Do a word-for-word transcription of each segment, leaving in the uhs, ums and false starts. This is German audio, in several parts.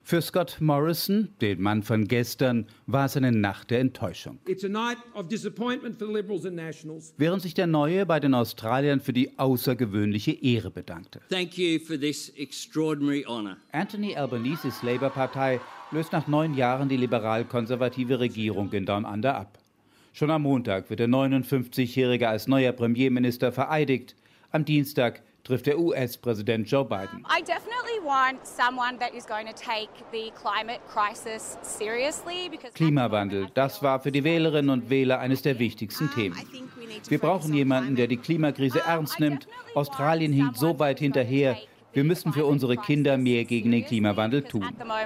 Für Scott Morrison, den Mann von gestern, war es eine Nacht der Enttäuschung. It's a night of disappointment for Liberals and Nationals. Während sich der Neue bei den Australiern für die außergewöhnliche Ehre bedankte. Thank you for this extraordinary honor. Anthony Albaneses Labour-Partei löst nach neun Jahren die liberal-konservative Regierung in Down Under ab. Schon am Montag wird der neunundfünfzigjährige als neuer Premierminister vereidigt. Am Dienstag trifft der U S-Präsident Joe Biden. I definitely want someone that is going to take the climate crisis seriously. Klimawandel, das war für die Wählerinnen und Wähler eines der wichtigsten Themen. Wir brauchen jemanden, der die Klimakrise ernst nimmt. Australien hinkt so weit hinterher. Wir müssen für unsere Kinder mehr gegen den Klimawandel tun.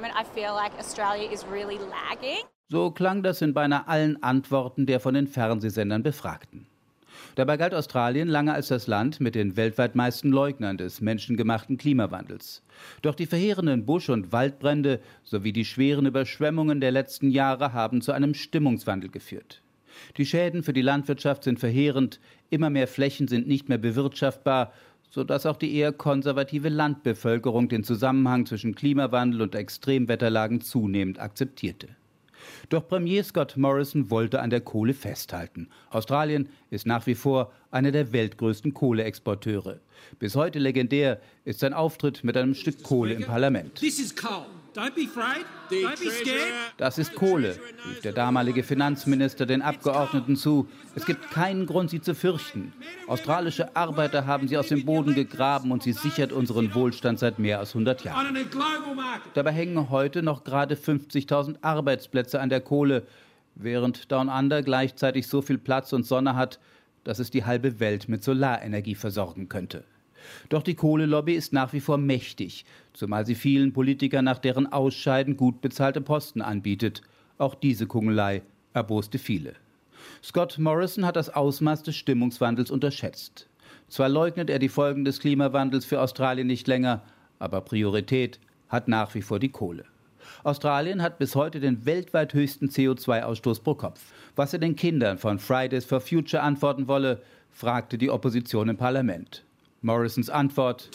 So klang das in beinahe allen Antworten der von den Fernsehsendern Befragten. Dabei galt Australien lange als das Land mit den weltweit meisten Leugnern des menschengemachten Klimawandels. Doch die verheerenden Busch- und Waldbrände sowie die schweren Überschwemmungen der letzten Jahre haben zu einem Stimmungswandel geführt. Die Schäden für die Landwirtschaft sind verheerend, immer mehr Flächen sind nicht mehr bewirtschaftbar, sodass auch die eher konservative Landbevölkerung den Zusammenhang zwischen Klimawandel und Extremwetterlagen zunehmend akzeptierte. Doch Premier Scott Morrison wollte an der Kohle festhalten. Australien ist nach wie vor einer der weltgrößten Kohleexporteure. Bis heute legendär ist sein Auftritt mit einem Stück Kohle im Parlament. This is coal. Don't be afraid. Don't be scared. Das ist Kohle, rief der damalige Finanzminister den Abgeordneten zu. Es gibt keinen Grund, sie zu fürchten. Australische Arbeiter haben sie aus dem Boden gegraben und sie sichert unseren Wohlstand seit mehr als hundert Jahren. Dabei hängen heute noch gerade fünfzigtausend Arbeitsplätze an der Kohle, während Down Under gleichzeitig so viel Platz und Sonne hat, dass es die halbe Welt mit Solarenergie versorgen könnte. Doch die Kohlelobby ist nach wie vor mächtig, zumal sie vielen Politikern nach deren Ausscheiden gut bezahlte Posten anbietet. Auch diese Kungelei erboste viele. Scott Morrison hat das Ausmaß des Stimmungswandels unterschätzt. Zwar leugnet er die Folgen des Klimawandels für Australien nicht länger, aber Priorität hat nach wie vor die Kohle. Australien hat bis heute den weltweit höchsten C O zwei Ausstoß pro Kopf. Was er den Kindern von Fridays for Future antworten wolle, fragte die Opposition im Parlament. Morrisons Antwort: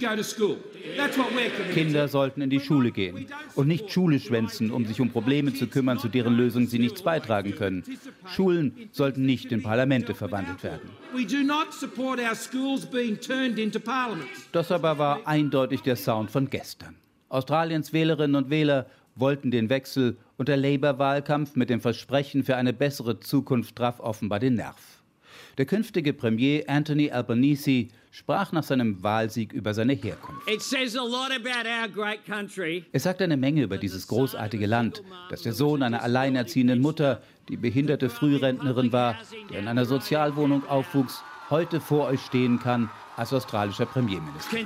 Kinder sollten in die Schule gehen und nicht Schule schwänzen, um sich um Probleme zu kümmern, zu deren Lösung sie nichts beitragen können. Schulen sollten nicht in Parlamente verwandelt werden. Das aber war eindeutig der Sound von gestern. Australiens Wählerinnen und Wähler wollten den Wechsel und der Labour-Wahlkampf mit dem Versprechen für eine bessere Zukunft traf offenbar den Nerv. Der künftige Premier Anthony Albanese sprach nach seinem Wahlsieg über seine Herkunft. Es sagt eine Menge über dieses großartige Land, dass der Sohn einer alleinerziehenden Mutter, die behinderte Frührentnerin war, der in einer Sozialwohnung aufwuchs, heute vor euch stehen kann als australischer Premierminister.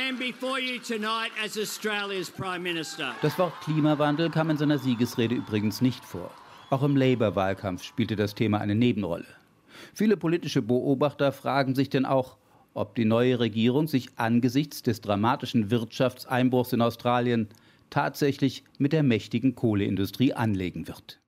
Das Wort Klimawandel kam in seiner Siegesrede übrigens nicht vor. Auch im Labour-Wahlkampf spielte das Thema eine Nebenrolle. Viele politische Beobachter fragen sich denn auch, ob die neue Regierung sich angesichts des dramatischen Wirtschaftseinbruchs in Australien tatsächlich mit der mächtigen Kohleindustrie anlegen wird.